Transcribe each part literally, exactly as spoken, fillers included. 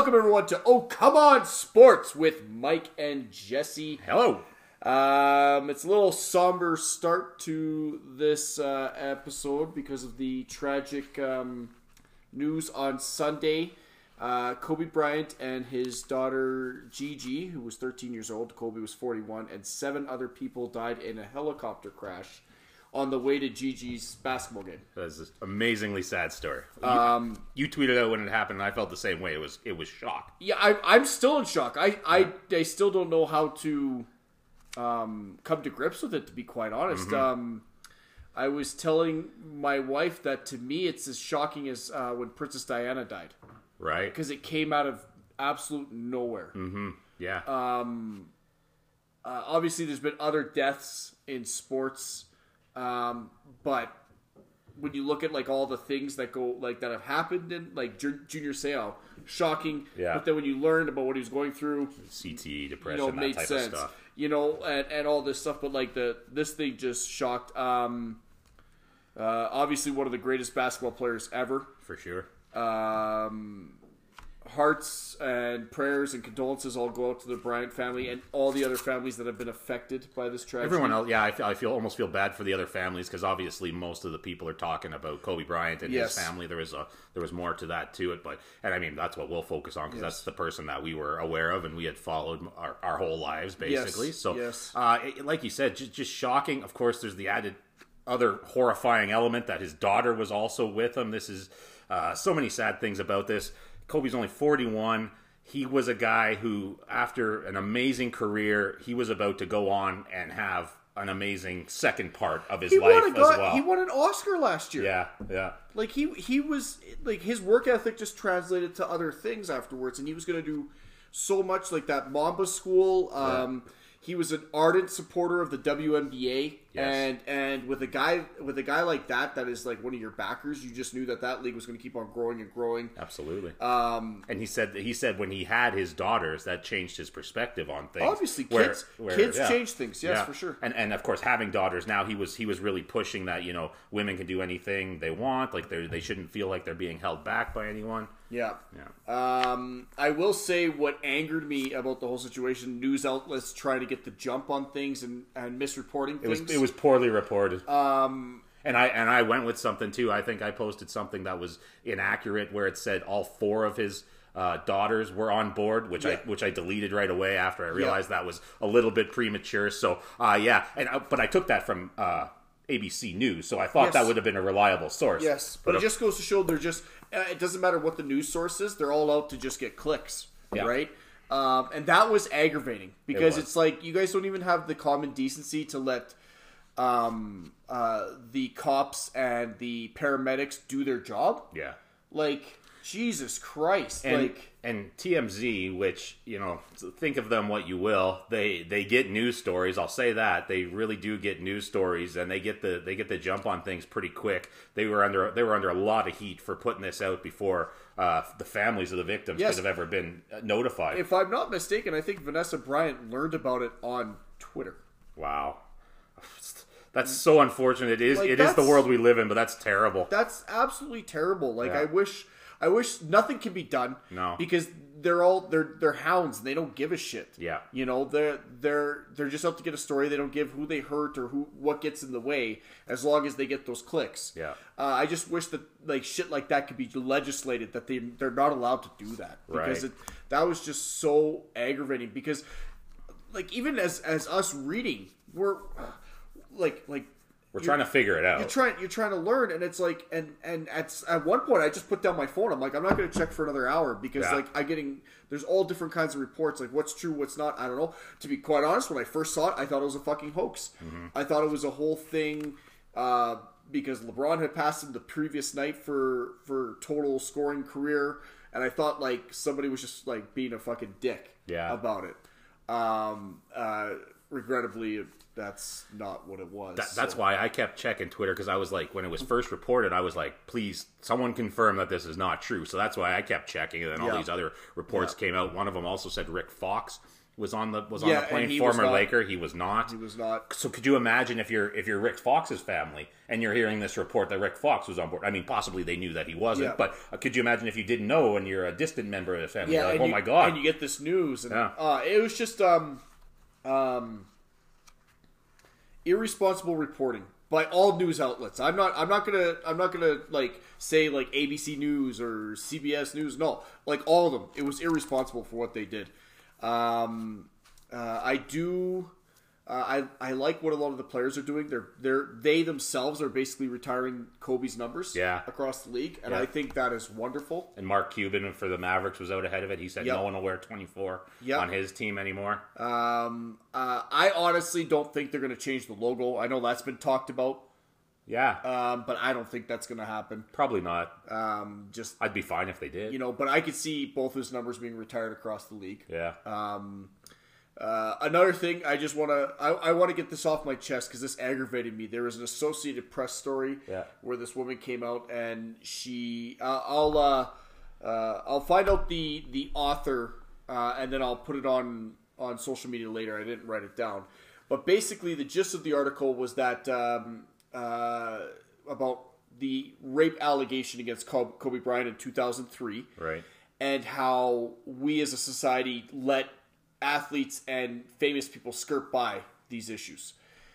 welcome everyone to Oh Come On Sports with Mike and Jesse. Hello. Um, it's a little somber start to this uh, episode because of the tragic um, news on Sunday. Uh, Kobe Bryant and his daughter Gigi, who was thirteen years old, Kobe was forty-one, and seven other people died in a helicopter crash on the way to Gigi's basketball game. That's an amazingly sad story. You, Um, you tweeted out when it happened, and I felt the same way. It was it was shock. Yeah, I, I'm still in shock. I, I, I still don't know how to um, come to grips with it, to be quite honest. Mm-hmm. Um, I was telling my wife that to me it's as shocking as uh, when Princess Diana died. Right? Because it came out of absolute nowhere. Mm-hmm. Yeah. Um, uh, obviously, there's been other deaths in sports, um, but when you look at like all the things that go like that have happened in like Ju- Junior Seau, shocking. Yeah. But then when you learn about what he was going through, C T E, depression, you know, that made type sense. of stuff. You know, and, and all this stuff. But like the this thing just shocked. Um, uh, obviously, one of the greatest basketball players ever. For sure. Um, hearts and prayers and condolences all go out to the Bryant family and all the other families that have been affected by this tragedy. Everyone else, yeah, I feel, I feel almost feel bad for the other families because obviously most of the people are talking about Kobe Bryant and Yes. his family. There was a there was more to that to it, but and I mean that's what we'll focus on because Yes. that's the person that we were aware of and we had followed our, our whole lives basically. Yes. So, Yes. Uh, it, like you said, just, just shocking. Of course, there's the added other horrifying element that his daughter was also with him. This is uh, so many sad things about this. Kobe's only forty-one. He was a guy who, after an amazing career, he was about to go on and have an amazing second part of his he life won a as go- well. He won an Oscar last year. Yeah, yeah. Like he he was like his work ethic just translated to other things afterwards, and he was going to do so much like that Mamba School. Um, yeah. He was an ardent supporter of the W N B A, Yes. and and with a guy with a guy like that, that is like one of your backers. You just knew that that league was going to keep on growing and growing. Absolutely. Um, and he said he said when he had his daughters, that changed his perspective on things. Obviously, where, kids where, kids yeah. change things. Yes, yeah. for sure. And and of course, having daughters now, he was he was really pushing that you know women can do anything they want. Like they they shouldn't feel like they're being held back by anyone. Yeah. Yeah. Um, I will say what angered me about the whole situation: news outlets trying to get the jump on things and, and misreporting It things. was it was poorly reported. Um, and I and I went with something too. I think I posted something that was inaccurate, where it said all four of his uh, daughters were on board, which yeah. I which I deleted right away after I realized yeah. that was a little bit premature. So uh, yeah, and uh, but I took that from uh, A B C News, so I thought yes. that would have been a reliable source. Yes, but, but it just goes to show they're just. Uh, it doesn't matter what the news source is; they're all out to just get clicks, yeah. right? Um, and that was aggravating because it it's like you guys don't even have the common decency to let um, uh, the cops and the paramedics do their job. Yeah, like Jesus Christ, and, like and T M Z, which you know, think of them what you will, they they get news stories. I'll say that they really do get news stories, and they get the they get the jump on things pretty quick. They were under they were under a lot of heat for putting this out before uh, the families of the victims yes. could have ever been notified. If I'm not mistaken, I think Vanessa Bryant learned about it on Twitter. Wow. That's so unfortunate. It is like, it is the world we live in, but that's terrible. That's absolutely terrible. Like yeah. I wish I wish nothing can be done. No. Because they're all they're they're hounds and they don't give a shit. Yeah. You know, they're they're they're just out to get a story. They don't give who they hurt or who what gets in the way as long as they get those clicks. Yeah. Uh, I just wish that like shit like that could be legislated, that they they're not allowed to do that. Because right. it, that was just so aggravating because like even as as us reading, we're like like we're trying to figure it out. You're trying you're trying to learn, and it's like and and at at one point I just put down my phone. I'm like, I'm not going to check for another hour because yeah. like I'm getting there's all different kinds of reports, like what's true, what's not. I don't know. To be quite honest, when I first saw it, I thought it was a fucking hoax. Mm-hmm. I thought it was a whole thing uh, because LeBron had passed him the previous night for for total scoring career, and I thought like somebody was just like being a fucking dick yeah. about it. Um, uh, regrettably, that's not what it was. That, that's so. why I kept checking Twitter, because I was like, when it was first reported, I was like, please, someone confirm that this is not true. So that's why I kept checking, and then all yeah. these other reports yeah. came out. One of them also said Rick Fox, was on the was Yeah, on the and plane. he was Former not. Laker, he was not. He was not. So could you imagine if you're if you're Rick Fox's family and you're hearing this report that Rick Fox was on board? I mean, possibly they knew that he wasn't, Yeah. but uh, could you imagine if you didn't know and you're a distant member of the family? Yeah, You're like, and oh you, my god! and you get this news, and Yeah. uh, it was just um, um, irresponsible reporting by all news outlets. I'm not. I'm not gonna. I'm not gonna like say like A B C News or C B S News. No, like all of them. It was irresponsible for what they did. Um, uh, I do. Uh, I I like what a lot of the players are doing. They're they're they themselves are basically retiring Kobe's numbers. Yeah. Across the league, and Yeah. I think that is wonderful. And Mark Cuban for the Mavericks was out ahead of it. He said Yep. no one will wear twenty-four Yep. on his team anymore. Um, uh, I honestly don't think they're going to change the logo. I know that's been talked about, Yeah, um, but I don't think that's going to happen. probably not. Um, just I'd be fine if they did. you know, but I could see both his numbers being retired across the league. yeah. Um, uh, another thing, I just want to I, I want to get this off my chest because this aggravated me. There was an Associated Press story Yeah. where this woman came out and she uh, I'll uh, uh, I'll find out the the author uh, and then I'll put it on on social media later. I didn't write it down, but basically the gist of the article was that um, uh, about the rape allegation against Kobe Bryant in two thousand three, Right. and how we as a society let athletes and famous people skirt by these issues.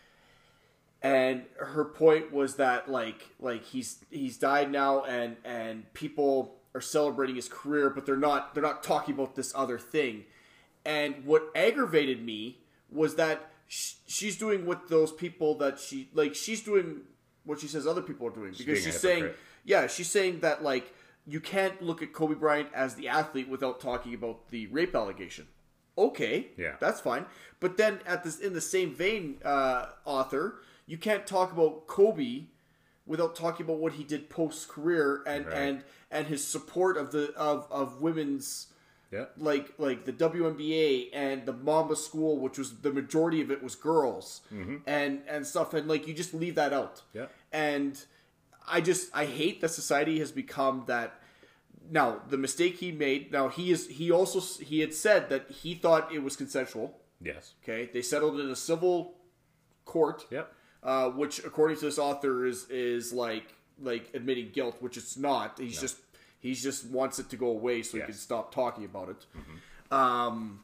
And her point was that like like he's he's died now, and and people are celebrating his career, but they're not they're not talking about this other thing. And what aggravated me was that sh- she's doing what those people that she like she's doing what she says other people are doing, because being a she's saying hypocrite. yeah she's saying that like you can't look at Kobe Bryant as the athlete without talking about the rape allegation. Okay, Yeah. that's fine. But then at this in the same vein, uh, author, you can't talk about Kobe without talking about what he did post career and, Right. and and his support of the of, of women's Yeah. like like the W N B A and the Mamba School, which was the majority of it was girls, and and stuff, and like you just leave that out. Yeah. And I just I hate that society has become that. Now the mistake he made. Now he is he also he had said that he thought it was consensual. Yes. Okay, they settled in a civil court. Yep. Uh, which, according to this author, is is like like admitting guilt, which it's not. He's No. just he's just wants it to go away so Yes. he can stop talking about it. Mm-hmm. Um,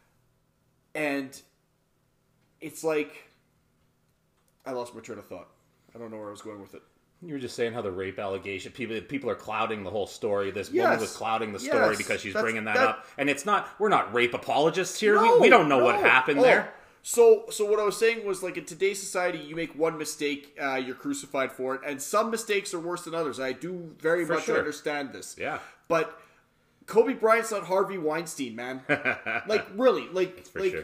and it's like I lost my train of thought. I don't know where I was going with it. You were just saying how the rape allegation people people are clouding the whole story. This woman Yes. was clouding the story Yes. because she's That's- bringing that, that- up, and it's not. We're not rape apologists here. No, we, we don't know what no. happened Oh, there. So, so what I was saying was, like, in today's society, you make one mistake, uh, you're crucified for it, and some mistakes are worse than others. I do very For much sure. understand this. Yeah. But Kobe Bryant's not Harvey Weinstein, man. Like, really, like, For like sure.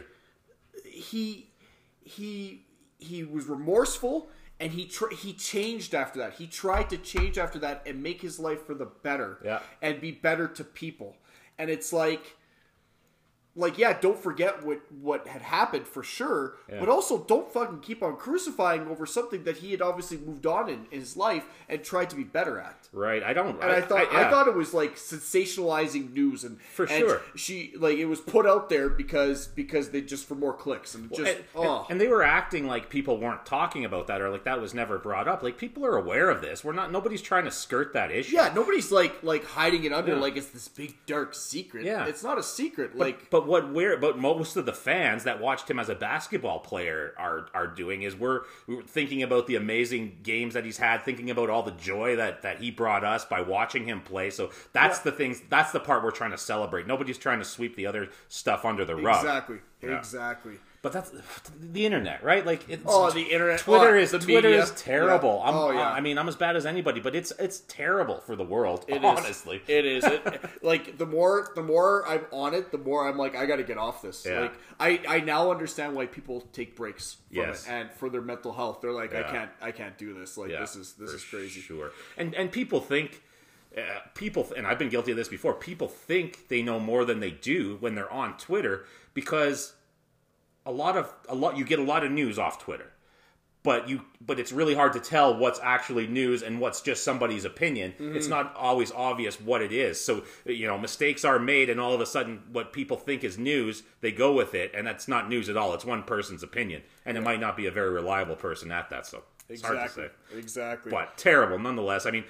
he he he was remorseful, and he tr- he changed after that. He tried to change after that and make his life for the better, Yeah. and be better to people. And it's like. Like, yeah, don't forget what, what had happened for sure, Yeah. but also don't fucking keep on crucifying over something that he had obviously moved on in, in his life and tried to be better at. Right. I don't. And I, thought I, yeah. thought it was like sensationalizing news, and For and sure. she like it was put out there because because they just for more clicks and just and, oh and, and they were acting like people weren't talking about that, or like that was never brought up. Like, people are aware of this. We're not. Nobody's trying to skirt that issue. yeah, nobody's like like hiding it under Yeah. like it's this big dark secret. Yeah. It's not a secret. like But what we're but most of the fans that watched him as a basketball player are are doing is we're, we're thinking about the amazing games that he's had, thinking about all the joy that, that he brought us by watching him play. So that's Yeah. the things. That's the part we're trying to celebrate. Nobody's trying to sweep the other stuff under the rug. exactly, Yeah. exactly. But that's the internet, right? Like, it's, Oh, the internet. Twitter Oh, is the Twitter media. is terrible. Yeah. I'm, Oh, yeah. I mean, I'm as bad as anybody, but it's it's terrible for the world. It is. honestly, It is. It, like the more the more I'm on it, the more I'm like I got to get off this. Yeah. Like I, I now understand why people take breaks from Yes. it, and for their mental health, they're like I Yeah. can't I can't do this. Like Yeah, this is this for is crazy. Sure. And and people think uh, people and I've been guilty of this before. People think they know more than they do when they're on Twitter, because a lot of a lot you get a lot of news off Twitter. but you but it's really hard to tell what's actually news and what's just somebody's opinion. Mm-hmm. It's not always obvious what it is. So, you know, mistakes are made, and all of a sudden what people think is news, they go with it, and that's not news at all. It's one person's opinion, and it might not be a very reliable person at that. So it's exactly. hard to say. Exactly. But terrible nonetheless. I mean,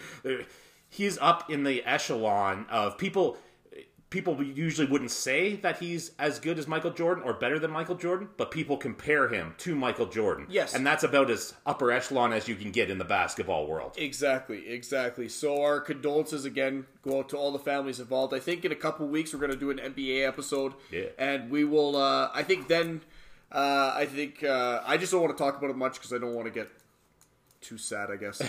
he's up in the echelon of people. People usually wouldn't say that he's as good as Michael Jordan or better than Michael Jordan, but people compare him to Michael Jordan. Yes. And that's about as upper echelon as you can get in the basketball world. Exactly, exactly. So our condolences again go out to all the families involved. I think in a couple of weeks we're going to do an N B A episode. Yeah. And we will, uh, I think then, uh, I think, uh, I just don't want to talk about it much because I don't want to get too sad, I guess.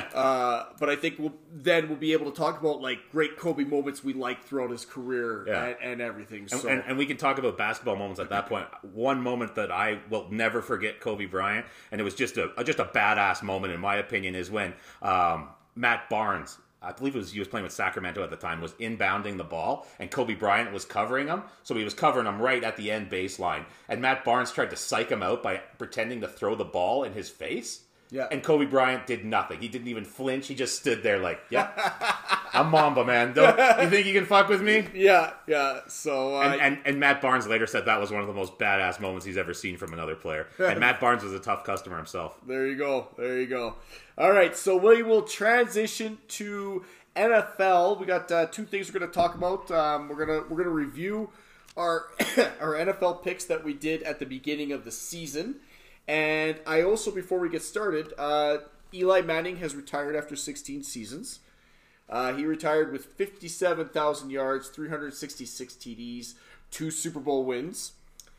uh, but I think we'll, then we'll be able to talk about like great Kobe moments we liked throughout his career yeah. and, and everything. So. And, and, and we can talk about basketball moments at that point. One moment that I will never forget Kobe Bryant, and it was just a just a badass moment in my opinion, is when um, Matt Barnes, I believe it was he was playing with Sacramento at the time, was inbounding the ball, and Kobe Bryant was covering him. So he was covering him right at the end baseline, and Matt Barnes tried to psych him out by pretending to throw the ball in his face. Yeah. And Kobe Bryant did nothing. He didn't even flinch. He just stood there like, yeah, I'm Mamba, man. Don't, you think you can fuck with me? Yeah, yeah. So, uh, and, and and Matt Barnes later said that was one of the most badass moments he's ever seen from another player. And Matt Barnes was a tough customer himself. There you go. There you go. All right, so we will transition to N F L. We got uh, two things we're going to talk about. Um, we're gonna we're gonna review our our N F L picks that we did at the beginning of the season. And I also, before we get started, uh, Eli Manning has retired after sixteen seasons. Uh, he retired with fifty-seven thousand yards, three hundred sixty-six T Ds, two Super Bowl wins.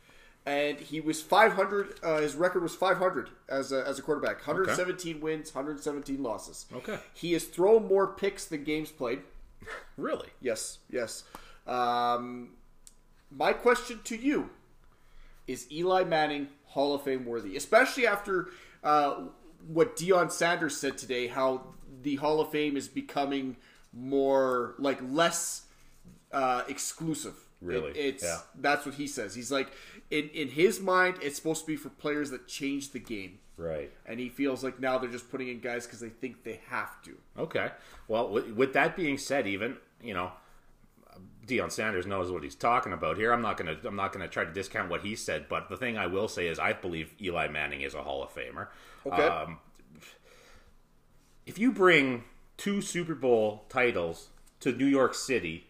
And he was five hundred, uh, his record was five hundred as a, as a quarterback. one hundred seventeen okay. wins, one hundred seventeen losses. Okay. He has thrown more picks than games played. Really? Yes, yes. Um, my question to you, is Eli Manning Hall of Fame worthy? Especially after uh, what Deion Sanders said today, how the Hall of Fame is becoming more, like, less uh, exclusive. Really? It, it's yeah. That's what he says. He's like, in, in his mind, it's supposed to be for players that change the game. Right. And he feels like now they're just putting in guys because they think they have to. Okay. Well, with, with that being said, even, you know, Deion Sanders knows what he's talking about here. I'm not gonna I'm not gonna try to discount what he said, but the thing I will say is I believe Eli Manning is a Hall of Famer. Okay. Um, if you bring two Super Bowl titles to New York City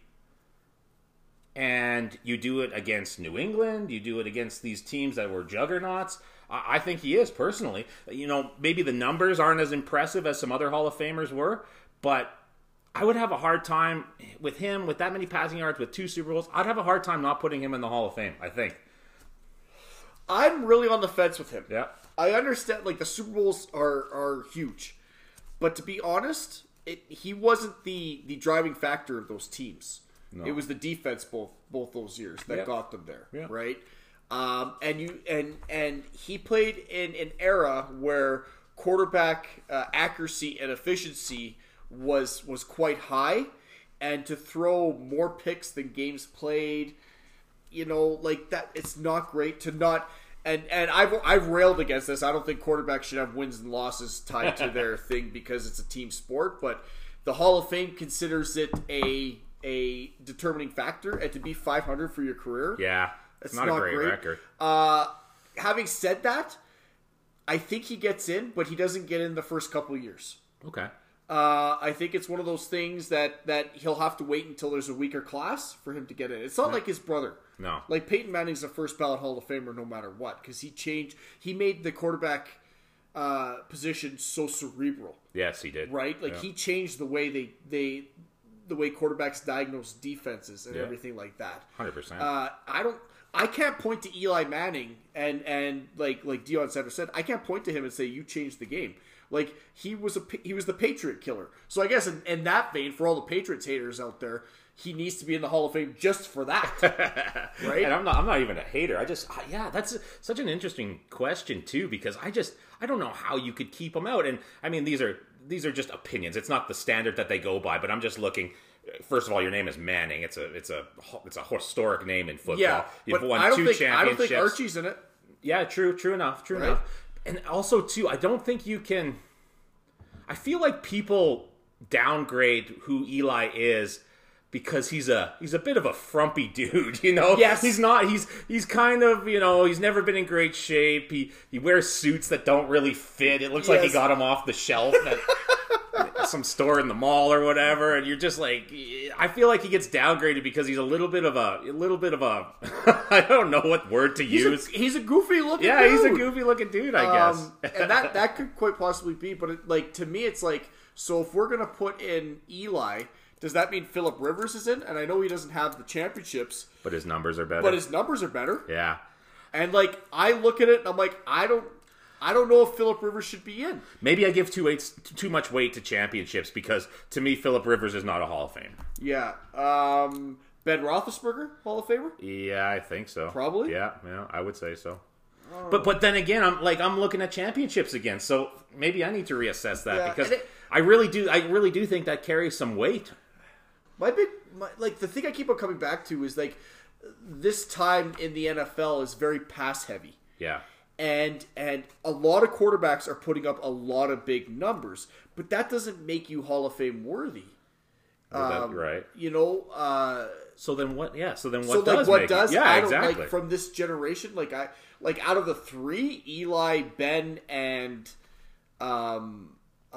and you do it against New England, you do it against these teams that were juggernauts, I, I think he is, personally. You know, maybe the numbers aren't as impressive as some other Hall of Famers were, but I would have a hard time with him, with that many passing yards, with two Super Bowls. I'd have a hard time not putting him in the Hall of Fame, I think. I'm really on the fence with him. Yeah. I understand, like, the Super Bowls are, are huge. But to be honest, it, he wasn't the, the driving factor of those teams. No. It was the defense both both those years that yeah. got them there, yeah. right? Um, and you and and he played in an era where quarterback uh, accuracy and efficiency was was quite high, and to throw more picks than games played, you know, like that, it's not great to not. And and I've I've railed against this. I don't think quarterbacks should have wins and losses tied to their thing because it's a team sport. But the Hall of Fame considers it a a determining factor, and to be five hundred for your career, yeah, it's not, not a great, great record. Uh, having said that, I think he gets in, but he doesn't get in the first couple of years. Okay. Uh, I think it's one of those things that, that he'll have to wait until there's a weaker class for him to get in. It's not no. like his brother. No. Like Peyton Manning's a first ballot Hall of Famer no matter what, because he changed, he made the quarterback uh, position so cerebral. Yes, he did. Right? Like yeah. he changed the way they, they the way quarterbacks diagnose defenses and yeah. everything like that. one hundred percent. Uh, I don't, I can't point to Eli Manning and, and like, like Deion Sanders said, I can't point to him and say, you changed the game. Like, he was a he was the Patriot killer. So I guess in, in that vein, for all the Patriots haters out there, he needs to be in the Hall of Fame just for that, right? And I'm not I'm not even a hater. I just yeah, that's such an interesting question too, because I just I don't know how you could keep him out. And I mean, these are these are just opinions. It's not the standard that they go by. But I'm just looking. First of all, your name is Manning. It's a it's a it's a historic name in football. Yeah, You've but won I don't two think championships. I don't think Archie's in it. Yeah, true, true enough, true right? enough. And also, too, I don't think you can... I feel like people downgrade who Eli is because he's a he's a bit of a frumpy dude, you know? Yes. He's not, he's he's kind of, you know, he's never been in great shape. He he wears suits that don't really fit. It looks yes. like he got them off the shelf at some store in the mall or whatever. And you're just like, I feel like he gets downgraded because he's a little bit of a, a little bit of a, I don't know what word to he's use. A, he's a goofy looking yeah, dude. he's a goofy looking dude, I um, guess. And that, that could quite possibly be, but it, like, to me, it's like, so if we're going to put in Eli, does that mean Phillip Rivers is in? And I know he doesn't have the championships. But his numbers are better. But his numbers are better. Yeah. And, like, I look at it and I'm like, I don't I don't know if Phillip Rivers should be in. Maybe I give too, weights, too much weight to championships because, to me, Phillip Rivers is not a Hall of Famer. Yeah. Um, Ben Roethlisberger, Hall of Famer? Yeah, I think so. Probably? Yeah, yeah, I would say so. Oh. But but then again, I'm like I'm looking at championships again, so maybe I need to reassess that yeah, because it, I really do I really do think that carries some weight. My big my, like the thing I keep on coming back to is like this time in the N F L is very pass heavy. Yeah. And and a lot of quarterbacks are putting up a lot of big numbers, but that doesn't make you Hall of Fame worthy. Um, that, right. You know, uh, so then what yeah, so then what so does like what make does it? Yeah, I don't exactly. like from this generation, like I like out of the three, Eli, Ben, and um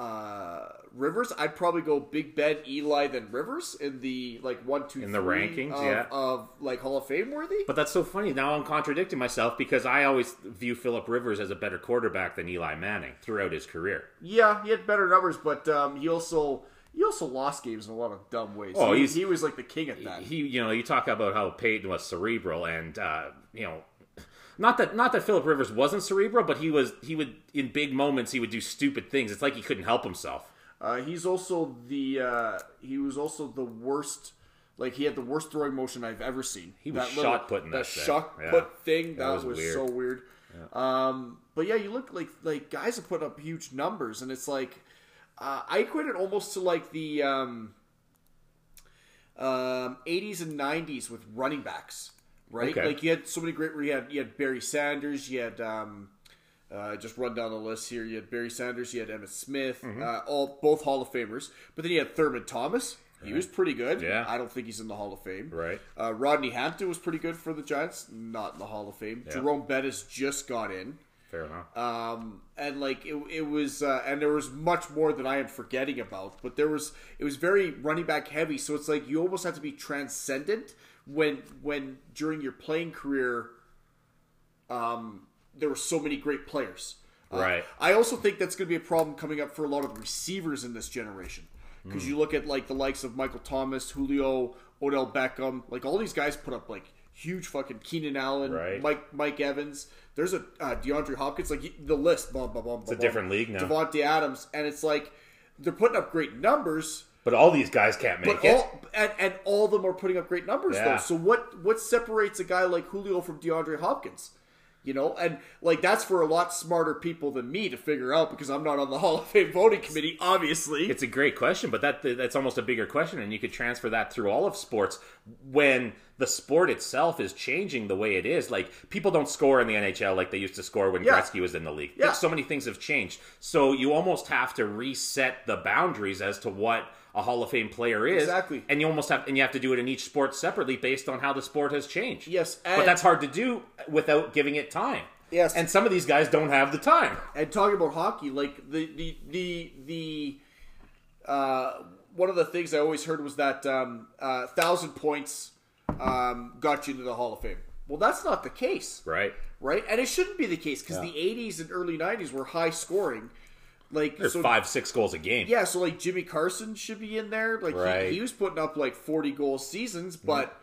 uh Rivers, I'd probably go Big Ben, Eli, then Rivers in the like one, two, in three the rankings, of, yeah, of like Hall of Fame worthy. But that's so funny. Now I'm contradicting myself because I always view Phillip Rivers as a better quarterback than Eli Manning throughout his career. Yeah, he had better numbers, but um, he also he also lost games in a lot of dumb ways. Oh, he, he's, he was like the king at that. He, you know, you talk about how Peyton was cerebral, and uh, you know. Not that not that Phillip Rivers wasn't cerebral, but he was he would in big moments he would do stupid things. It's like he couldn't help himself. Uh, he's also the uh, he was also the worst. Like he had the worst throwing motion I've ever seen. He was that shot little, putting that that thing. shot Yeah. put thing. That, that was, was weird. so weird. Yeah. Um, but yeah, you look like like guys have put up huge numbers, and it's like uh, I equate it almost to like the um, um, eighties and nineties with running backs. Right, okay. Like you had so many great. You had you had Barry Sanders. You had um, uh, just run down the list here. You had Barry Sanders. You had Emmitt Smith. Mm-hmm. Uh, all both Hall of Famers. But then you had Thurman Thomas. He right. was pretty good. Yeah, I don't think he's in the Hall of Fame. Right. Uh, Rodney Hampton was pretty good for the Giants. Not in the Hall of Fame. Yeah. Jerome Bettis just got in. Fair enough. Um, and like it, it was, uh, and there was much more that I am forgetting about. But there was, it was very running back heavy. So it's like you almost have to be transcendent. When when during your playing career, um, there were so many great players. Uh, right. I also think that's going to be a problem coming up for a lot of receivers in this generation. Because mm. you look at like the likes of Michael Thomas, Julio, Odell Beckham, like all these guys put up like huge fucking Keenan Allen, right. Mike Mike Evans. There's a uh, DeAndre Hopkins, like the list. Blah, blah, blah, it's a blah, different league now. Devontae Adams, and it's like they're putting up great numbers. But all these guys can't make but it. All, and, and all of them are putting up great numbers, yeah. though. So what, what separates a guy like Julio from DeAndre Hopkins? You know? And, like, that's for a lot smarter people than me to figure out because I'm not on the Hall of Fame voting committee, obviously. It's a great question, but that that's almost a bigger question, and you could transfer that through all of sports when the sport itself is changing the way it is. Like, people don't score in the N H L like they used to score when yeah. Gretzky was in the league. Yeah. So many things have changed. So you almost have to reset the boundaries as to what a Hall of Fame player is. Exactly. And you almost have and you have to do it in each sport separately based on how the sport has changed. Yes. But that's hard to do without giving it time. Yes. And some of these guys don't have the time. And talking about hockey, like the the the the uh, one of the things I always heard was that um, uh, thousand points um, got you into the Hall of Fame. Well, that's not the case. Right. Right? And it shouldn't be the case because yeah. the eighties and early nineties were high scoring. Like there's so, five, six goals a game. Yeah, so like Jimmy Carson should be in there. Like right. he, he was putting up like forty goal seasons, but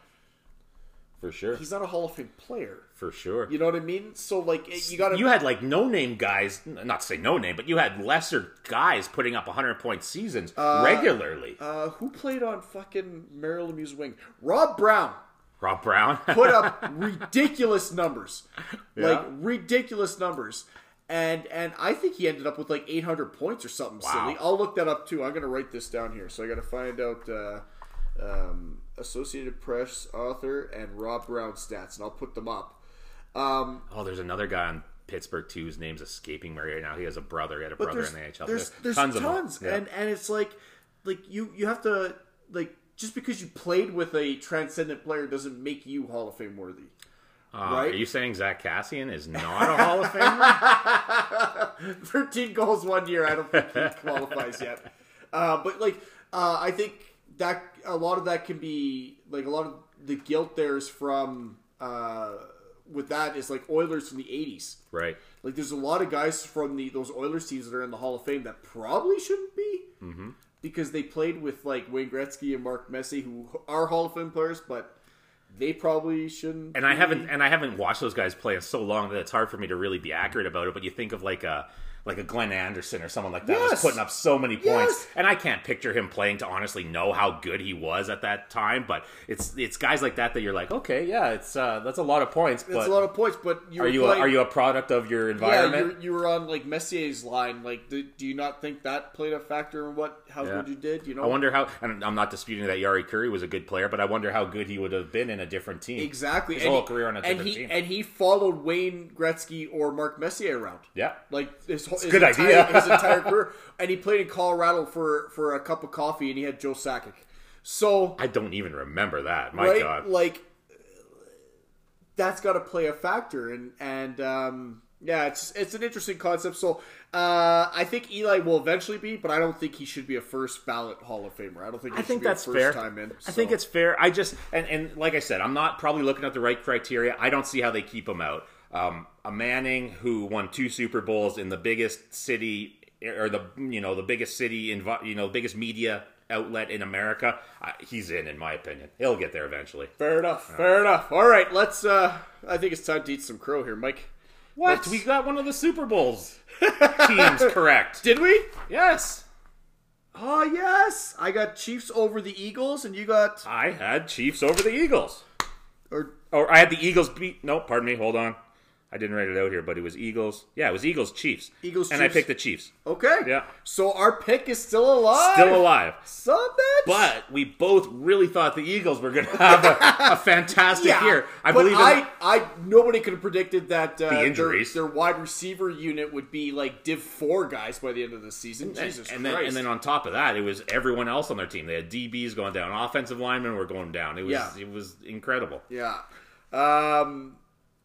for sure he's not a Hall of Fame player. For sure. You know what I mean? So like you got to you had like no name guys, not to say no name, but you had lesser guys putting up one hundred point seasons uh, regularly. Uh, who played on fucking Merrill Lemieux's wing? Rob Brown. Rob Brown put up ridiculous numbers, yeah. like ridiculous numbers. And and I think he ended up with like eight hundred points or something wow. silly. I'll look that up too. I'm going to write this down here. So I got to find out uh, um, Associated Press author and Rob Brown stats, and I'll put them up. Um, oh, there's another guy on Pittsburgh too. His name's escaping me right now. He has a brother. He had a But brother there's, in the N H L. there's, there's tons, tons, of them. Yeah. and and it's like like you you have to like just because you played with a transcendent player doesn't make you Hall of Fame worthy. Uh, right? Are you saying Zach Cassian is not a Hall of Famer? thirteen goals one year. I don't think he qualifies yet. Uh, but like, uh, I think that a lot of that can be like a lot of the guilt there is from uh, with that is like Oilers from the eighties. Right. Like, there's a lot of guys from the those Oilers teams that are in the Hall of Fame that probably shouldn't be Mm-hmm. because they played with like Wayne Gretzky and Mark Messier, who are Hall of Fame players, but they probably shouldn't. And I be. haven't and I haven't watched those guys play in so long that it's hard for me to really be accurate about it. But you think of like a like a Glenn Anderson or someone like that Yes. was putting up so many points, Yes. and I can't picture him playing to honestly know how good he was at that time. But it's it's guys like that that you're like, okay, yeah, it's uh, that's a lot of points. But It's a lot of points, but you are were you playing, a, are you a product of your environment? Yeah, you you were on like Messier's line. Like, do, do you not think that played a factor in what how Yeah. good you did? You know, I wonder how, and I'm not disputing that Yari Curry was a good player, but I wonder how good he would have been in a different team. exactly. His and whole he, career on a and different he team. and he followed Wayne Gretzky or Mark Messier around. Yeah. Like his, whole- his good entire, idea. his entire career, and he played in Colorado for for a cup of coffee, and he had Joe Sakic. So I don't even remember that. My right, God. like that's got to play a factor, and and um, yeah, it's it's an interesting concept. So uh, I think Eli will eventually be, but I don't think he should be a first ballot Hall of Famer. I don't think he I should think be that's a first fair. time in. I think so. it's fair. I just and, and like I said, I'm not probably looking at the right criteria. I don't see how they keep him out. Um, a Manning who won two Super Bowls in the biggest city or the you know the biggest city in you know biggest media outlet in America. Uh, he's in, in my opinion. He'll get there eventually. Fair enough. Fair enough. All right, let's. Uh, I think it's time to eat some crow here, Mike. What? Let's- We got one of the Super Bowls teams correct. Did we? Yes. Oh yes, I got Chiefs over the Eagles, and you got I had Chiefs over the Eagles. or Or I had the Eagles beat. No, pardon me. Hold on. I didn't write it out here, but it was Eagles. Yeah, it was Eagles Chiefs. Eagles, and Chiefs. I picked the Chiefs. okay. Yeah. So our pick is still alive. Still alive. Son of a bitch. But we both really thought the Eagles were going to have a, a fantastic yeah, year. I but believe in I, I nobody could have predicted that uh, The injuries. Their, their wide receiver unit would be like Div Four guys by the end of the season. Jesus and Christ! then and then on top of that, it was everyone else on their team. They had D Bs going down, offensive linemen were going down. It was Yeah. it was incredible. yeah. Um.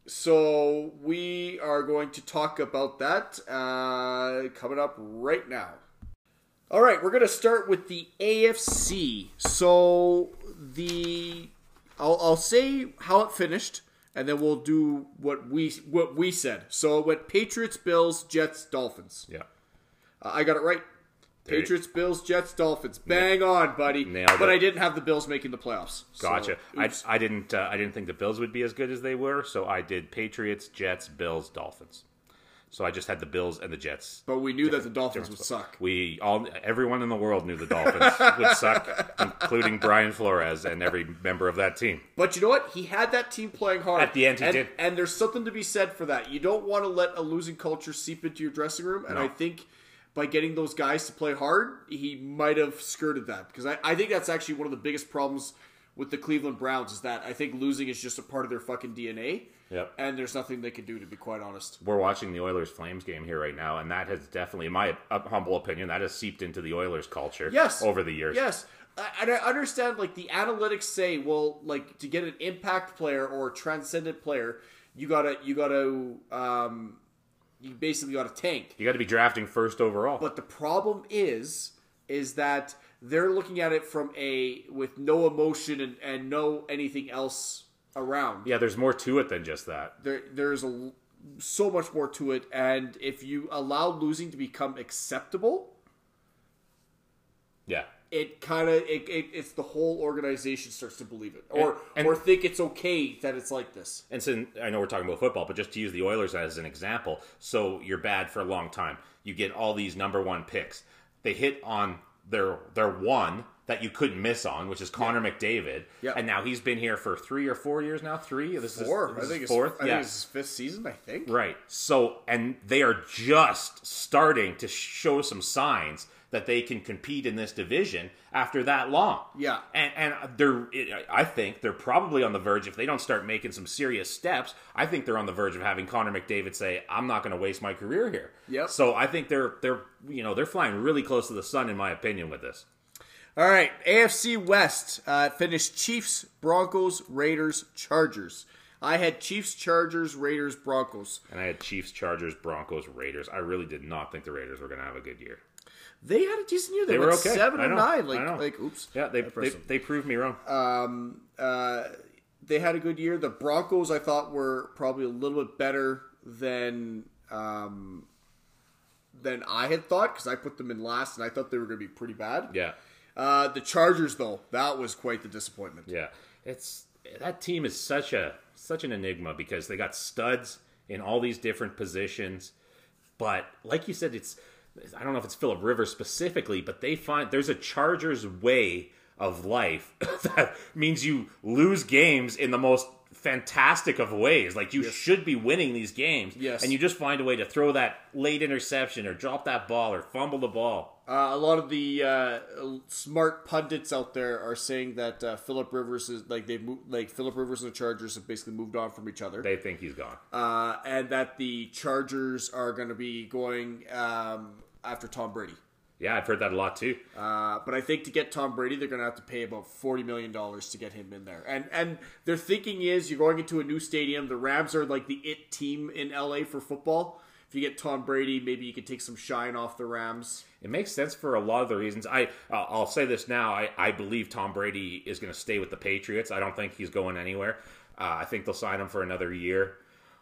So we are going to talk about that uh, coming up right now. All right, we're going to start with the A F C. So the I'll, I'll say how it finished, and then we'll do what we what we said. So it went Patriots, Bills, Jets, Dolphins. Yeah. Uh, I got it right. There you- Patriots, Bills, Jets, Dolphins. Bang on, buddy. Nailed but it. I didn't have the Bills making the playoffs. So, Gotcha. I, oops. I didn't uh, I didn't think the Bills would be as good as they were, so I did Patriots, Jets, Bills, Dolphins. So I just had the Bills and the Jets. But we knew that the Dolphins would suck. We all everyone in the world knew the Dolphins would suck, including Brian Flores and every member of that team. But you know what? He had that team playing hard. At the end, he and, did. And there's something to be said for that. You don't want to let a losing culture seep into your dressing room. And No. I think by getting those guys to play hard, he might have skirted that. Because I, I think that's actually one of the biggest problems with the Cleveland Browns is that I think losing is just a part of their fucking D N A. Yep. And there's nothing they can do, to be quite honest. We're watching the Oilers Flames game here right now, and that has definitely, in my uh, humble opinion, that has seeped into the Oilers culture Yes. over the years. Yes. I- And I understand, like, the analytics say, well, like, to get an impact player or a transcendent player, you gotta, you gotta, um, you basically gotta tank. You got to be drafting first overall. But the problem is, is that they're looking at it from a, with no emotion and, and no anything else around. yeah, there's more to it than just that. There, there's a, so much more to it, and if you allow losing to become acceptable, Yeah. it kind of it, it it's the whole organization starts to believe it or And- and- or think it's okay that it's like this. And so I know we're talking about football, but just to use the Oilers as an example, so you're bad for a long time. You get all these number one picks. They hit on their their one that you couldn't miss on, which is Connor McDavid. Yeah. And now he's been here for three or four years now. Three? This Four, is, I this think is it's fourth. I yeah. think it's his fifth season. I think. Right. So, and they are just starting to show some signs that they can compete in this division after that long. Yeah. And and they're, I think they're probably on the verge, if they don't start making some serious steps, I think they're on the verge of having Connor McDavid say, I'm not going to waste my career here. Yep. So I think they're, they're, you know, they're flying really close to the sun, in my opinion, with this. All right, A F C West uh, finished Chiefs, Broncos, Raiders, Chargers. I had Chiefs, Chargers, Raiders, Broncos. And I had Chiefs, Chargers, Broncos, Raiders. I really did not think the Raiders were going to have a good year. They had a decent year. They, They went were okay. seven I and know. nine. Like, I know. like, oops. Yeah, they I they, pressed them. they proved me wrong. Um, uh, they had a good year. The Broncos, I thought, were probably a little bit better than um, than I had thought, because I put them in last, and I thought they were going to be pretty bad. Yeah. Uh, the Chargers, though, that was quite the disappointment. Yeah, it's that team is such a such an enigma because they got studs in all these different positions, but like you said, it's I don't know if it's Phillip Rivers specifically, but they find there's a Chargers way of life that means you lose games in the most fantastic of ways. Like you yes. should be winning these games, yes. and you just find a way to throw that late interception or drop that ball or fumble the ball. Uh, a lot of the uh, smart pundits out there are saying that uh, Phillip Rivers is like they moved, like Phillip Rivers and the Chargers have basically moved on from each other. They think he's gone, uh, and that the Chargers are going to be going um, after Tom Brady. Yeah, I've heard that a lot too. Uh, but I think to get Tom Brady, they're going to have to pay about forty million dollars to get him in there. And and their thinking is you're going into a new stadium. The Rams are like the it team in L A for football. If you get Tom Brady, maybe you could take some shine off the Rams. It makes sense for a lot of the reasons. I, uh, I'll say this now. I, I believe Tom Brady is going to stay with the Patriots. I don't think he's going anywhere. Uh, I think they'll sign him for another year.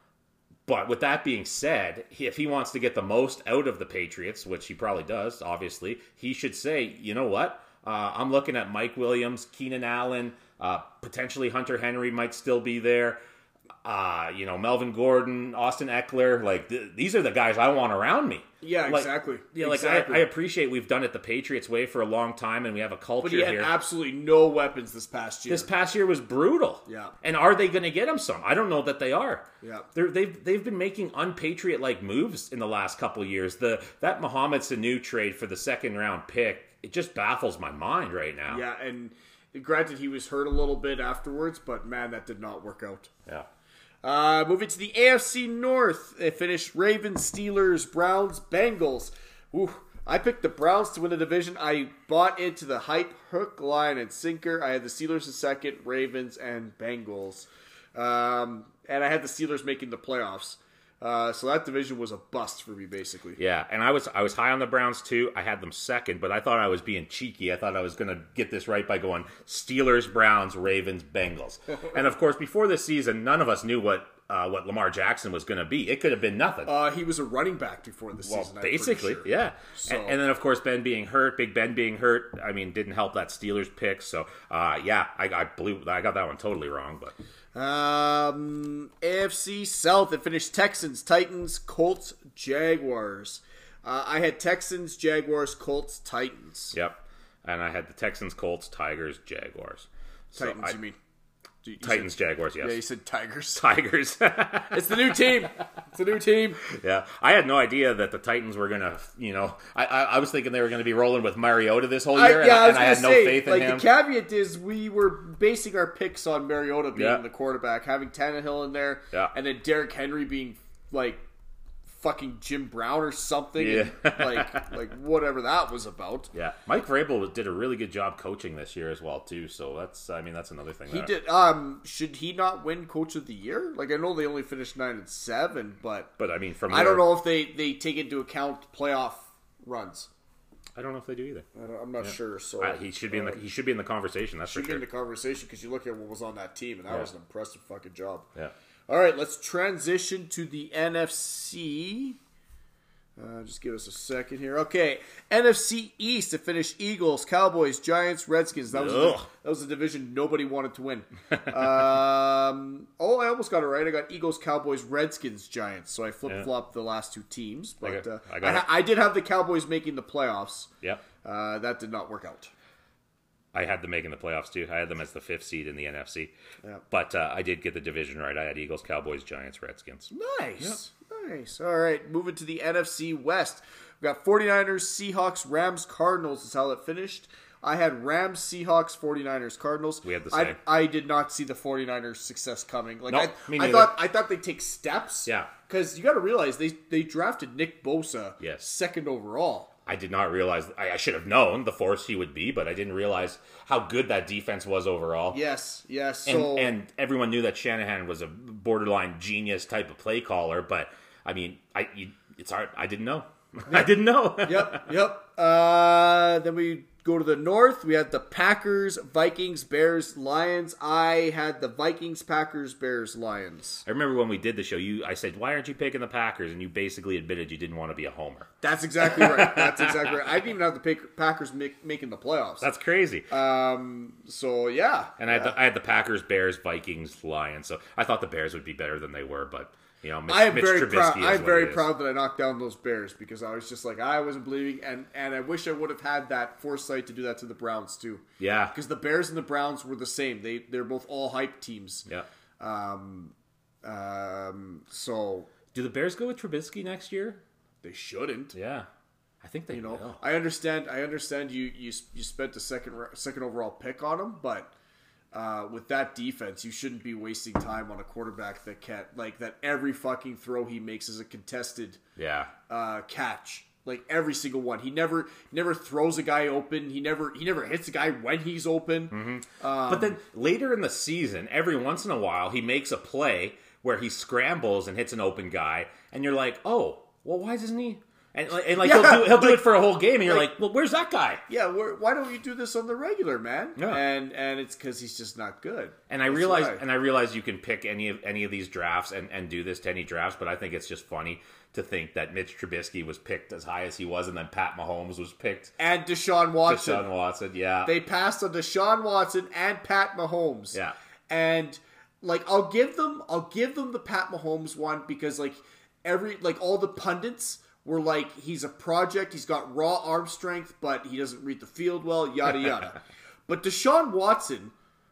But with that being said, if he wants to get the most out of the Patriots, which he probably does, obviously, he should say, you know what? Uh, I'm looking at Mike Williams, Keenan Allen, uh, potentially Hunter Henry might still be there. Uh, you know, Melvin Gordon, Austin Eckler, like th- these are the guys I want around me. Yeah, like, exactly. Yeah, like exactly. I, I appreciate we've done it the Patriots way for a long time, and we have a culture But he had here. absolutely no weapons this past year. This past year was brutal. Yeah. And are they going to get him some? I don't know that they are. Yeah. They're, they've they've been making unpatriot-like moves in the last couple of years. The that Mohamed Sanu trade for the second round pick, it just baffles my mind right now. Yeah, and granted he was hurt a little bit afterwards, but man, that did not work out. Yeah. Uh, moving to the A F C North, it finished Ravens, Steelers, Browns, Bengals. Ooh, I picked the Browns to win the division. I bought into the hype, hook, line, and sinker. I had the Steelers in second, Ravens, and Bengals. Um, and I had the Steelers making the playoffs. Uh, so that division was a bust for me, basically. Yeah, and I was I was high on the Browns too. I had them second, but I thought I was being cheeky. I thought I was going to get this right by going Steelers, Browns, Ravens, Bengals. And of course, before this season, none of us knew what uh, what Lamar Jackson was going to be. It could have been nothing. Uh, he was a running back before the well, season. I'm basically, pretty sure. yeah. So. And, and then of course Ben being hurt, Big Ben being hurt. I mean, didn't help that Steelers pick. So uh, yeah, I, I blew. I got that one totally wrong, but. Um, A F C South, it finished Texans, Titans, Colts, Jaguars. Uh, I had Texans, Jaguars, Colts, Titans. Yep. And I had the Texans, Colts, Tigers, Jaguars. So Titans, I, you mean? You Titans, said, Jaguars, yes. Yeah, you said Tigers. Tigers. It's the new team. It's the new team. Yeah, I had no idea that the Titans were gonna, you know, I I, I was thinking they were gonna be rolling with Mariota this whole year, I, yeah, and, I, I, was and I had gonna say, no faith in like, him. The caveat is we were basing our picks on Mariota being Yeah. the quarterback, having Tannehill in there, Yeah. and then Derrick Henry being like fucking Jim Brown or something, Yeah. and, like like whatever that was about. Yeah, Mike Vrabel did a really good job coaching this year as well too. So that's, I mean, that's another thing. He that did. Um, should he not win Coach of the Year? Like I know they only finished nine and seven, but But I mean, from I don't where- know if they, they take into account playoff runs. I don't know if they do either. I don't, I'm not sure. So Uh, he should be in the he should be in the conversation. That's for should be sure. in the conversation because you look at what was on that team, and that Yeah. was an impressive fucking job. Yeah. All right, let's transition to the N F C. Uh, just give us a second here. Okay, N F C East to finish: Eagles, Cowboys, Giants, Redskins. That was a, Ugh. that was a division nobody wanted to win. um, oh, I almost got it right. I got Eagles, Cowboys, Redskins, Giants. So I flip flopped the last two teams, but got- uh, I I, got ha- it. I did have the Cowboys making the playoffs. Yep. Uh, that did not work out. I had them making the playoffs too. I had them as the fifth seed in the N F C. Yeah. But uh, I did get the division right. I had Eagles, Cowboys, Giants, Redskins. Nice, Nice. All right, moving to the N F C West. We've got 49ers, Seahawks, Rams, Cardinals is how it finished. I had Rams, Seahawks, 49ers, Cardinals. We had the same. I, I did not see the 49ers success coming. Like Nope, I, me I neither. thought I thought they'd take steps. Yeah. Because you got to realize they they drafted Nick Bosa Yes. second overall. I did not realize. I, I should have known the force he would be, but I didn't realize how good that defense was overall. Yes, yes. And, So and everyone knew that Shanahan was a borderline genius type of play caller, but I mean, I you, it's hard. I didn't know. I didn't know. yep, yep. Uh, then we go to the north. We had the Packers, Vikings, Bears, Lions. I had the Vikings, Packers, Bears, Lions. I remember when we did the show. You, I said, "Why aren't you picking the Packers?" And you basically admitted you didn't want to be a homer. That's exactly right. That's exactly right. I didn't even have the Pac- Packers make, making the playoffs. That's crazy. Um. So yeah. and I had, the, I had the Packers, Bears, Vikings, Lions. So I thought the Bears would be better than they were, but you know, Mitch, I am Mitch very Trubisky proud. is I'm what very it is. proud that I knocked down those Bears because I was just like I wasn't believing, and and I wish I would have had that foresight to do that to the Browns too. Yeah, Because the Bears and the Browns were the same. They they're both all hype teams. yeah. Um. Um. So Do the Bears go with Trubisky next year? they shouldn't. Yeah, I think they You know, will. I understand. I understand you. You you spent the second ra- second overall pick on him, but uh, with that defense, you shouldn't be wasting time on a quarterback that can't like that. Every fucking throw he makes is a contested Yeah, uh, catch. Like every single one, he never never throws a guy open. He never he never hits a guy when he's open. Mm-hmm. Um, but then later in the season, every once in a while, he makes a play where he scrambles and hits an open guy, and you're like, "Oh, well, why doesn't he?" And, like- and like Yeah, he'll do he'll do like- it for a whole game, and you're like- like, "Well, where's that guy?" yeah, where, why don't you do this on the regular, man? Yeah. And and it's because he's just not good. And I That's realize, why. and I realize you can pick any of any of these drafts and, and do this to any drafts, but I think it's just funny to think that Mitch Trubisky was picked as high as he was, and then Pat Mahomes was picked. and Deshaun Watson. Deshaun Watson, yeah, They passed on Deshaun Watson and Pat Mahomes. yeah, And like I'll give them I'll give them the Pat Mahomes one because like every like all the pundits were like he's a project, he's got raw arm strength, but he doesn't read the field well, yada yada. But Deshaun Watson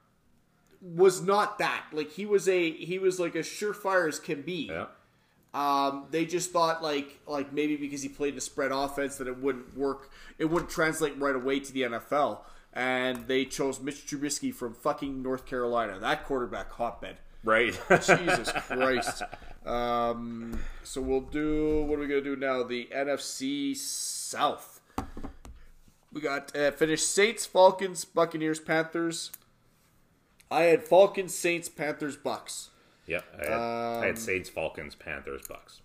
was not that. Like he was a he was like as surefire as can be. yeah. Um, they just thought like like maybe because he played in a spread offense that it wouldn't work, it wouldn't translate right away to the N F L, and they chose Mitch Trubisky from fucking North Carolina, that quarterback hotbed. Right. Jesus Christ. Um, so we'll do what are we gonna do now? The N F C South. We got uh, finished Saints, Falcons, Buccaneers, Panthers. I had Falcons, Saints, Panthers, Bucks. Yep. I had, Um, I had Saints, Falcons, Panthers, Bucks.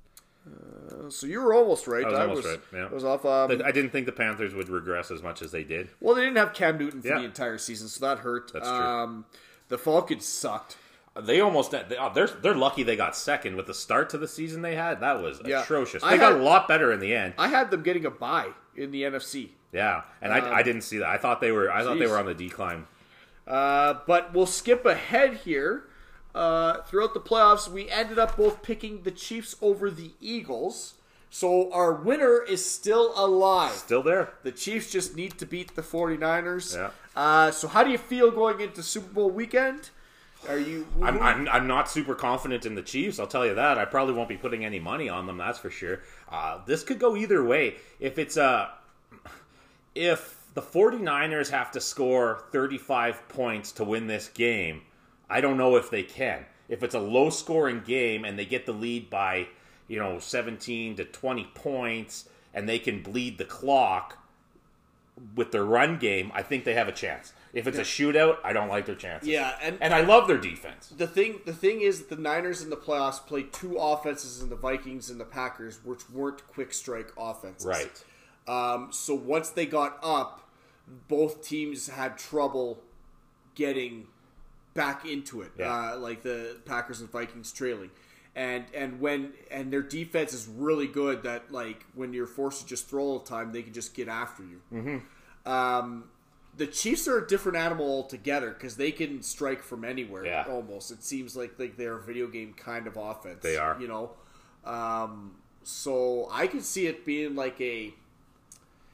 So you were almost right. I was almost right, yeah. I was off. Um, I didn't think the Panthers would regress as much as they did. well, they didn't have Cam Newton for Yeah. the entire season, so that hurt. That's true. Um, the Falcons sucked. They almost they, oh, they're they're lucky they got second with the start to the season they had. That was Yeah. atrocious. I They got had- a lot better in the end. I had them getting a bye in the N F C. Yeah, and I, I didn't see that. I thought they were I thought they Jeez. were on the decline. Uh, but we'll skip ahead here. Uh, throughout the playoffs, we ended up both picking the Chiefs over the Eagles. So our winner is still alive. Still there. The Chiefs just need to beat the 49ers. Yeah. Uh, so how do you feel going into Super Bowl weekend? Are you... I'm, I'm I'm not super confident in the Chiefs. I'll tell you that. I probably won't be putting any money on them. That's for sure. Uh, this could go either way. If it's a if the 49ers have to score thirty-five points to win this game, I don't know if they can. If it's a low scoring game and they get the lead by, you know, seventeen to twenty points and they can bleed the clock with their run game, I think they have a chance. If it's a shootout, I don't like their chances. Yeah, and, And I love their defense. the thing the thing is that the Niners in the playoffs played two offenses in the Vikings and the Packers, which weren't quick strike offenses. Right. Um, so once they got up, both teams had trouble getting back into it. Yeah. Uh, like the Packers and Vikings trailing. And and when and their defense is really good that like when you're forced to just throw all the time, they can just get after you. Mm-hmm. Um, the Chiefs are a different animal altogether because they can strike from anywhere. Yeah. Almost, it seems like like they're a video game kind of offense. They are. you know. Um, so I could see it being like a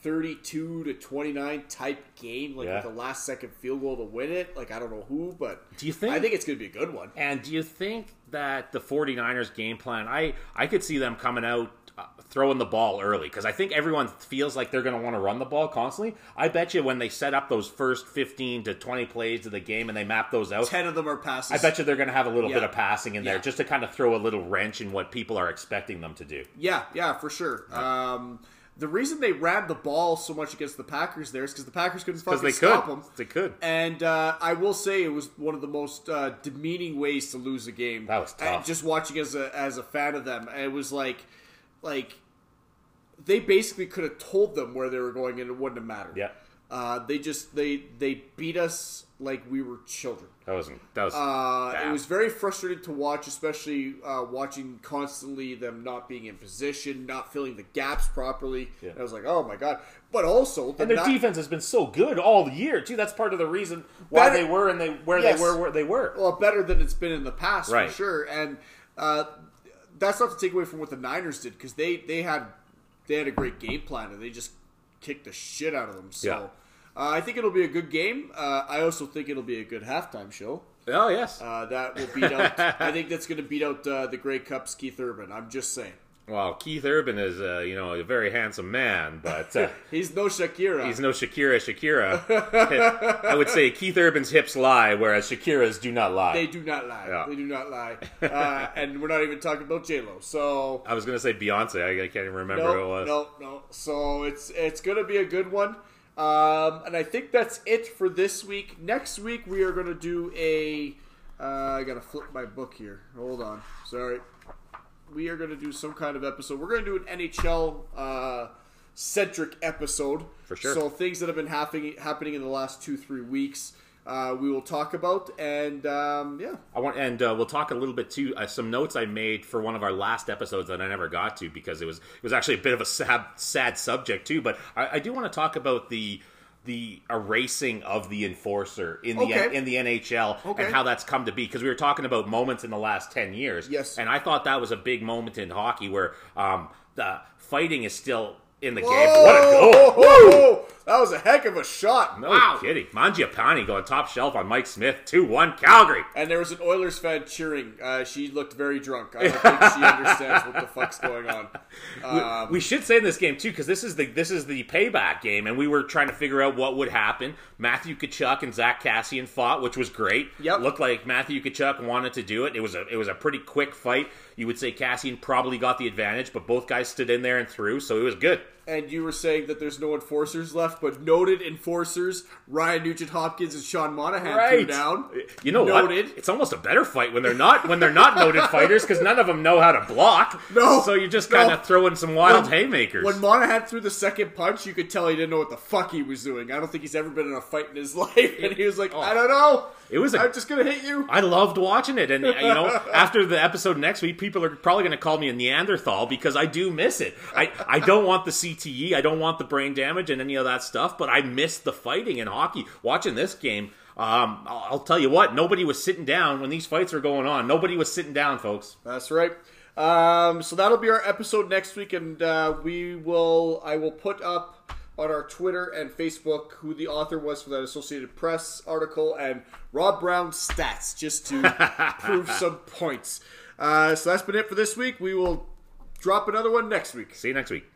thirty-two to twenty-nine type game, like Yeah. with the last second field goal to win it. Like, I don't know who, but Do you think? I think it's going to be a good one. And do you think that the 49ers game plan, I, I could see them coming out uh, throwing the ball early, because I think everyone feels like they're going to want to run the ball constantly. I bet you when they set up those first fifteen to twenty plays of the game and they map those out, ten of them are passes. I bet you they're going to have a little Yeah. bit of passing in there Yeah. just to kind of throw a little wrench in what people are expecting them to do. Yeah, yeah, for sure. Um, the reason they ran the ball so much against the Packers there is because the Packers couldn't Because fucking they could. stop them. They could. And uh, I will say it was one of the most uh, demeaning ways to lose a game. That was tough. And just watching as a as a fan of them, it was like, like they basically could have told them where they were going, and it wouldn't have mattered. Yeah. Uh, they just they they beat us like we were children. That wasn't. That was. Uh, bad. it was very frustrating to watch, especially uh, watching constantly them not being in position, not filling the gaps properly. Yeah. And I was like, oh my god! But also, the And their not- defense has been so good all year too. That's part of the reason why Better- they were and they where Yes. they were where they were. well, better than it's been in the past, Right. for sure. And uh, that's not to take away from what the Niners did, because they, they had they had a great game plan and they just kicked the shit out of them. So Yeah. uh, I think it'll be a good game. Uh, I also think it'll be a good halftime show. Oh yes. Uh, that will beat out. I think that's going to beat out uh, the Grey Cup's Keith Urban. I'm just saying. Well, Keith Urban is uh, you know a very handsome man, but uh, He's no Shakira. he's no Shakira. Shakira. I would say Keith Urban's hips lie, whereas Shakira's do not lie. They do not lie. Yeah. They do not lie. Uh, and we're not even talking about J Lo. So I was gonna say Beyonce. I, I can't even remember no, who it was. no, no. So it's it's gonna be a good one. Um, and I think that's it for this week. Next week we are gonna do a. Uh, I gotta flip my book here. Hold on. Sorry. We are gonna do some kind of episode. We're gonna do an N H L uh, centric episode For sure. So things that have been happening happening in the last two three weeks. Uh, we will talk about, and um, yeah, I want, and uh, we'll talk a little bit too. Uh, some notes I made for one of our last episodes that I never got to because it was it was actually a bit of a sad, sad subject too. But I, I do want to talk about the the erasing of the enforcer in the Okay. in the N H L Okay. and how that's come to be, because we were talking about moments in the last ten years. Yes. And I thought that was a big moment in hockey where um, the fighting is still in the Whoa! game. What a goal! Whoa! That was a heck of a shot. No Wow. kidding. Mangiapane going top shelf on Mike Smith. two one Calgary. And there was an Oilers fan cheering. Uh, she looked very drunk. I don't think she understands what the fuck's going on. Um, We should say in this game too, because this is the this is the payback game, and we were trying to figure out what would happen. Matthew Tkachuk and Zach Cassian fought, which was great. Yep. Looked like Matthew Tkachuk wanted to do it. It was a it was a pretty quick fight. You would say Cassian probably got the advantage, but both guys stood in there and threw, so it was good. and you were saying that there's no enforcers left, but noted enforcers Ryan Nugent-Hopkins and Sean Monahan threw down. You know noted. what? It's almost a better fight when they're not when they're not noted fighters, because none of them know how to block. No, so you're just no. kind of throwing some wild When- haymakers. When Monahan threw the second punch, you could tell he didn't know what the fuck he was doing. I don't think he's ever been in a fight in his life, and he was like, I don't know. It was a- I'm just gonna hit you. I loved watching it, and you know, after the episode next week, people are probably going to call me a Neanderthal because I do miss it. I, I don't want the C T E, I don't want the brain damage and any of that stuff, but I miss the fighting in hockey. Watching this game, um, I'll, I'll tell you what, nobody was sitting down when these fights were going on. Nobody was sitting down, folks. That's right. Um, so that'll be our episode next week, and uh, we will. I will put up on our Twitter and Facebook who the author was for that Associated Press article and Rob Brown's stats, just to prove some points. Uh, so that's been it for this week. We will drop another one next week. See you next week.